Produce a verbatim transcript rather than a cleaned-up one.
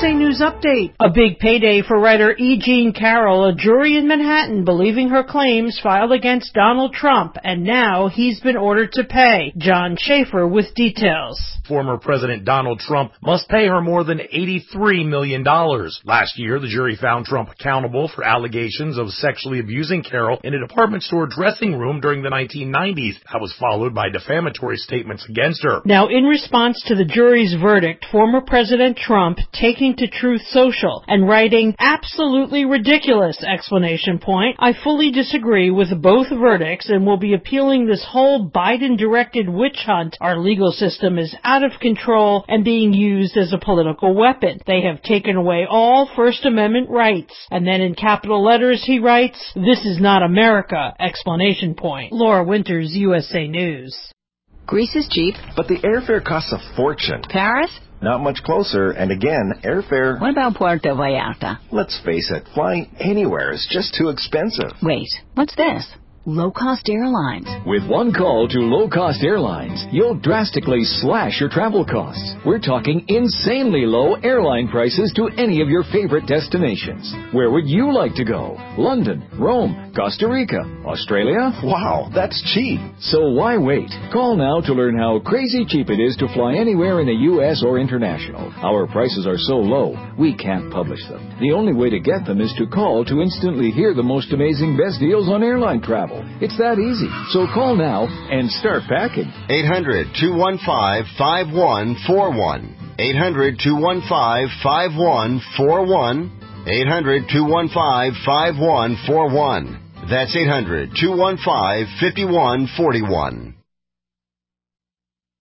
A News Update. A big payday for writer E. Jean Carroll, a jury in Manhattan believing her claims filed against Donald Trump, and now he's been ordered to pay. John Schaefer with details. Former President Donald Trump must pay her more than eighty-three million dollars. Last year, the jury found Trump accountable for allegations of sexually abusing Carroll in a department store dressing room during the nineteen nineties. That was followed by defamatory statements against her. Now, in response to the jury's verdict, former President Trump taking to Truth Social and writing, "Absolutely ridiculous!" exclamation point. "I fully disagree with both verdicts and will be appealing this whole Biden-directed witch hunt. Our legal system is out of control and being used as a political weapon. They have taken away all First Amendment rights." And then in capital letters he writes, "This is not America!" exclamation point. Laura Winters, U S A News. Greece is cheap. But the airfare costs a fortune. Paris? Not much closer, and again, airfare... What about Puerto Vallarta? Let's face it, flying anywhere is just too expensive. Wait, what's this? Low-cost airlines. With one call to low-cost airlines, you'll drastically slash your travel costs. We're talking insanely low airline prices to any of your favorite destinations. Where would you like to go? London, Rome, Costa Rica, Australia? Wow, that's cheap. So why wait? Call now to learn how crazy cheap it is to fly anywhere in the U S or international. Our prices are so low, we can't publish them. The only way to get them is to call to instantly hear the most amazing best deals on airline travel. It's that easy. So call now and start packing. eight hundred, two one five, five one four one. eight hundred, two one five, five one four one. eight hundred, two one five, five one four one. That's eight hundred, two one five, five one four one.